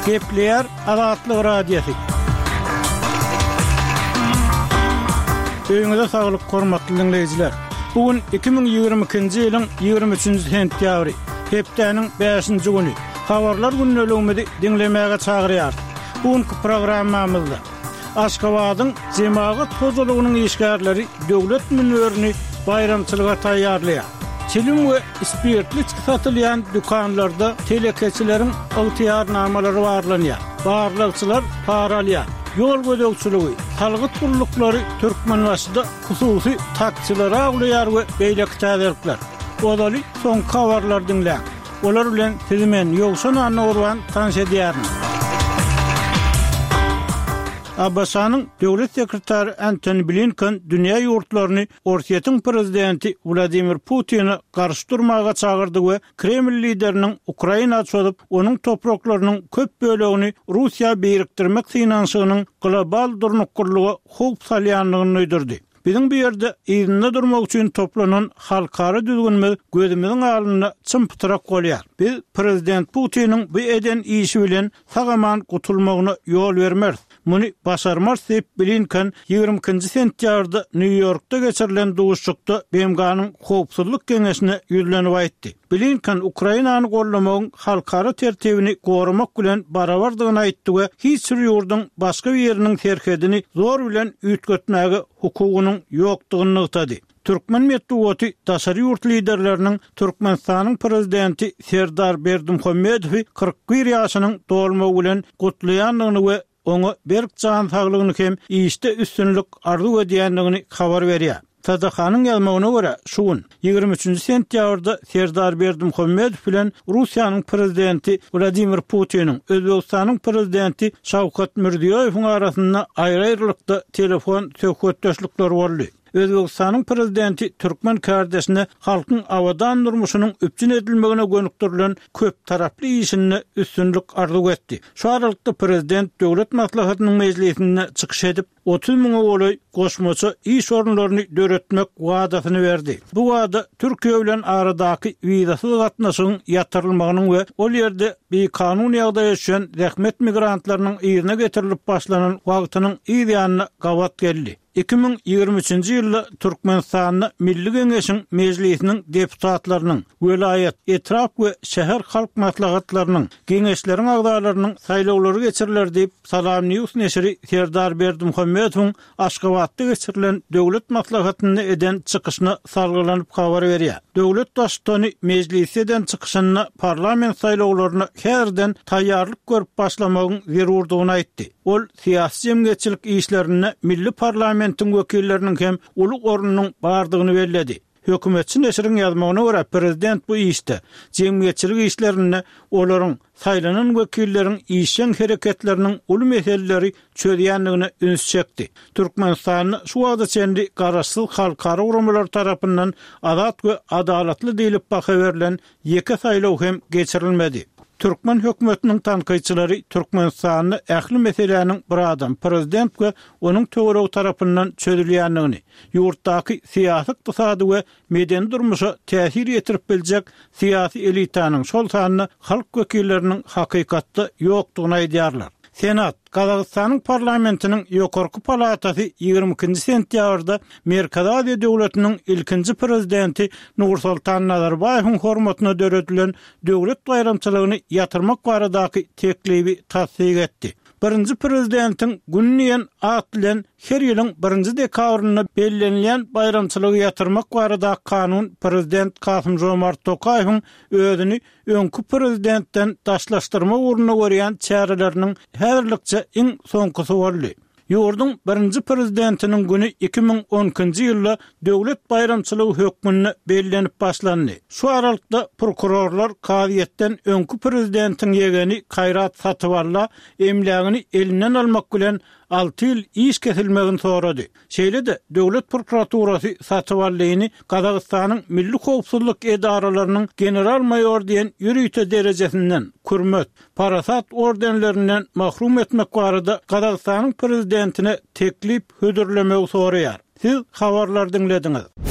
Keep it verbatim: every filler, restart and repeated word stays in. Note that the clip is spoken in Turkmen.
Kepler Azatlyk Radiosu. Öňüňizde saglyk, hormatly dinleýijiler. Bugün iki bin ýygrimi ikinji ýylyň ýygrimi üçinji sentýabry, hepdeniň beşinji güni. Habarlar günnelegimizi dinlemäge çagyrýar. Bugünkü programmamyzda Aşgabatyň jemaat tozulugynyň işgärleri döwlet münwerini bayramçylyga taýýarlaýar. Çelim we spirtli satylýan dükanlarda telekeçileriň ygtyýarnamalary barlanýar. Barlykçylar paralýar. Yol gödökçüligi, halgyt gullukları Türkmenbaşyda hususy taksilara aglaýar we beýleki täzirlikler. Odaly soň habarlar dinlän. Olar bilen sizmen ýogşan anawrwan tanış edýärin. Abbasanyň döwlet sekretary Antony Blinken dünýä ýurtlaryny Orsiýetiň prezidenti Vladimir Putin'i garşy durmaga çagyrdy we Kreml lideriniň Ukraina çöldüp onuň topraklarynyň köp bölegini Russiýa birikdirmek synanşygynyň global durnukkurlugy howp salýanlygyny öýdürdi. Bizim bir ýerde ýerinde durmak üçin toplanan halkara düzgünmi gözümiziň aldyna çympytyrak bolýar. Biz prezident Putin'iň bu eden işi bilen sagaman gutulmagyna ýol bermez. Muny başarmaz diýip Blinken ýygrimi ikinji sentýarda New Yorkda geçirilen duşukda B M G'nyň howpsuzlyk geňeşine ýüzlenip aýtdy. Blinken Ukrainany gollamagyň halkara tertibini gorumak bilen barabardygyny aýtdy we hiç bir ýurdun başga bir ýeriniň terkedini zor bilen üýtgetmäge hukugynyň ýokdugyny ýetdi. Türkmen medeniýeti daşary ýurt liderleriniň Türkmenistanyň prezidenti Serdar Berdimuhammedowy kırk bir ýaşynyň dolmagy bilen gutlaýanlygyny we onu berk can saglygyny hem işde üstünlük arzu edýändigini habar berýär. Tadakanyň ýazmagyna görä, şuň ýygrimi üçinji sentýabrda Serdar Berdimuhammedow bilen Russiýanyň prezidenti Vladimir Putin'iň Özbegistanyň prezidenti Şawkat Mirziýoýewiň arasynda aýry-aýrylykda telefon söhbetdeşlikleri boldy. Özbegistanyň prezidenti Türkmen kardeşine halkyň awadan durmuşynyň üpçün edilmegine gönükdirilen köp taraply işine üstünlük arzu etdi. Şu aralykda prezident döwlet maslahatynyň meclisine çykyş edip otuz miň goly goşmaçy iş orunlaryny döretmek wadasyny berdi. Bu wada Türkiýe bilen aradaky wizasyz gatnaşygyň ýatyrylmagynyň we ol ýerde bir kanun ýagdaý ýaşaýan rehmet migrantlarynyň ýerine getirilip başlanan wagtynyň ýa-da gawat geldi. iki bin ýygrimi üçinji ýylda Türkmenistanyň Milli Geňeşiň mejlisiniň deputatlarynyň, welayet, etraf we şäher halk maslahatlarynyň, geňeşleriň agdalarynyň saýlawlary geçiriler diýip Salam News neşri Serdar Berdimuhammedowyň Aşgabatda geçirilen döwlet maslahatyny eden çykyşyna salgylanyp habar berýär. Döwlet başçyny mejlisi eden çykyşyna parlament saýlawlaryna herden taýýarlyk görüp başlamagyň zerurdygyny aýtdy. Ol siýasy jemgyýetçilik işlerini milli parlamentiň wekilleriniň hem uluk orunynyň bardygyny bellädi. Hökümetçi neşriň ýazmagyna görä prezident bu işde jemgyýetçilik işlerini olaryň saýlanan wekilleriň işen hereketleriniň uly meseleleri çöýýändigine üns çekdi. Türkmenistanyň şu wagta çendi garaşsyz halkara urumlar tarapyndan azat we adalatly diýilip baha berilen ýeke saýlaw hem geçirilmedi. Türkmen hökümetiniň tanqyçylary Türkmenistanyň ähli meseleläriniň bir adam prezident we onuň töweregi tarapyndan çözülýändigini, ýurtdaky siýasy, ykdysady we medeni durmuşa täsir ýetirip biljek siýasy elitanyň şol sanyny halk wekilleriniň hakykatda ýokdugyny aýdýarlar. Senat, Kazakstanyň parlamentiniň ýokarky palatasy ýygrimi ikinji sentýabrda Merkez Aziýa döwletiniň ilkinji prezidenti Nursultan Nazarbaýewiň hormatyna döredilen döwlet bayramçylygyny ýatyrmak baradaky teklibi tasdiq etdi. Birinji prezidentiň günniýen atlan her ýylyň birinji dekabryna bellenilýän bayramçylygy ýatyrmak barada kanun prezident Kasym Jomart Tokaýewiň özüni öňkü prezidentden daşlaşdyrma uğruna görýän çäreleriniň häzirlikçe iň soňkusy boldy. Ýurdun birinji prezidentiniň güni iki bin on ikinji ýylda döwlet bayramçylygy hökmüne bellenip başlandy. Şu aralykda prokurorlar kaziýetden öňkü prezidentiň ýegeni Kayrat Satyvalla emlägini elinden almak bilen altı ýyl iş kesilmegini sorady. Şeýle-de döwlet prokuraturasy Satyvallaýy Kazakstanyň milli howpsuzlyk edaralarynyň general mayor diýen ýürüýte derejesinden hürmet, parasat ordenlerinden mahrum etmek barada Kazakstanyň prezidentine teklip hödürlemegi soraýar. Siz habarlar dinlediňiz.